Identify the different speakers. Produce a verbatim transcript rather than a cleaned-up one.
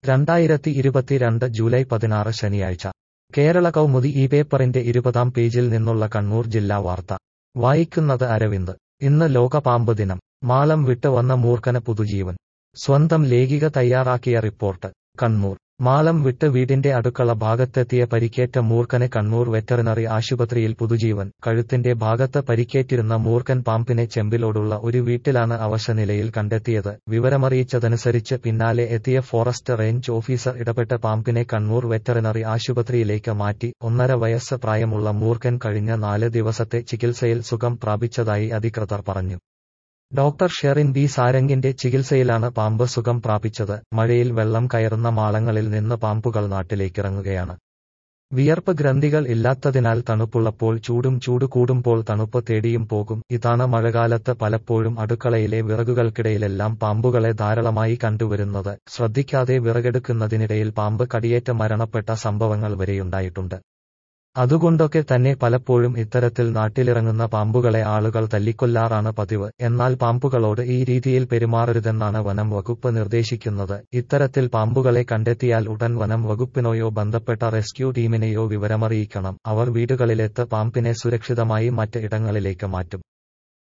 Speaker 1: രണ്ടായിരത്തി ഇരുപത്തിരണ്ട് ജൂലൈ പതിനാറ് ശനിയാഴ്ച കേരള കൗമുദി ഈ പേപ്പറിന്റെ ഇരുപതാം പേജിൽ നിന്നുള്ള കണ്ണൂർ ജില്ലാ വാർത്ത വായിക്കുന്നത് അരവിന്ദ്. ഇന്ന് ലോക പാമ്പ് ദിനം. മാളം വിട്ട് വന്ന മൂർഖന് പുതുജീവൻ. സ്വന്തം ലേഖിക തയ്യാറാക്കിയ റിപ്പോർട്ട്. കണ്ണൂർ. മാളം വിട്ട് വീടിന്റെ അടുക്കള ഭാഗത്തെത്തിയ പരിക്കേറ്റ മൂർഖന് കണ്ണൂർ വെറ്ററിനറി ആശുപത്രിയിൽ പുതുജീവൻ. കഴുത്തിന്റെ ഭാഗത്ത് പരിക്കേറ്റിരുന്ന മൂർഖൻ പാമ്പിനെ ചെമ്പിലോടുള്ള ഒരു വീട്ടിലാണ് അവശനിലയിൽ കണ്ടെത്തിയത്. വിവരമറിയിച്ചതനുസരിച്ച് പിന്നാലെ എത്തിയ ഫോറസ്റ്റ് റേഞ്ച് ഓഫീസർ ഇടപെട്ട് പാമ്പിനെ കണ്ണൂർ വെറ്ററിനറി ആശുപത്രിയിലേക്ക് മാറ്റി. ഒന്നര വയസ്സ് പ്രായമുള്ള മൂർഖൻ കഴിഞ്ഞ നാല് ദിവസത്തെ ചികിത്സയിൽ സുഖം പ്രാപിച്ചതായി അധികൃതർ പറഞ്ഞു. ഡോക്ടർ ഷെറിൻ ബി സാരംഗിന്റെ ചികിത്സയിലാണ് പാമ്പ് സുഖം പ്രാപിച്ചത്. മഴയിൽ വെള്ളം കയറുന്ന മാളങ്ങളിൽ നിന്ന് പാമ്പുകൾ നാട്ടിലേക്കിറങ്ങുകയാണ്. വിയർപ്പ് ഗ്രന്ഥികൾ ഇല്ലാത്തതിനാൽ തണുപ്പുള്ളപ്പോൾ ചൂടും ചൂട് കൂടുമ്പോൾ തണുപ്പ് തേടിയും പോകും. ഇതാണ് മഴക്കാലത്ത് പലപ്പോഴും അടുക്കളയിലെ വിറകുകൾക്കിടയിലെല്ലാം പാമ്പുകളെ ധാരാളമായി കണ്ടുവരുന്നത്. ശ്രദ്ധിക്കാതെ വിറകെടുക്കുന്നതിനിടയിൽ പാമ്പ് കടിയേറ്റ് മരണപ്പെട്ട സംഭവങ്ങൾ വരെയുണ്ടായിട്ടുണ്ട്. അതുകൊണ്ടൊക്കെ തന്നെ പലപ്പോഴും ഇത്തരത്തിൽ നാട്ടിലിറങ്ങുന്ന പാമ്പുകളെ ആളുകൾ തല്ലിക്കൊല്ലാറാണ് പതിവ്. എന്നാൽ പാമ്പുകളോട് ഈ രീതിയിൽ പെരുമാറരുതെന്നാണ് വനം വകുപ്പ് നിർദ്ദേശിക്കുന്നത്. ഇത്തരത്തിൽ പാമ്പുകളെ കണ്ടെത്തിയാൽ ഉടൻ വനം വകുപ്പിനെയോ ബന്ധപ്പെട്ട റെസ്ക്യൂ ടീമിനെയോ വിവരമറിയിക്കണം. അവർ വീടുകളിലെത്ത് പാമ്പിനെ സുരക്ഷിതമായി മറ്റ് ഇടങ്ങളിലേക്ക് മാറ്റും.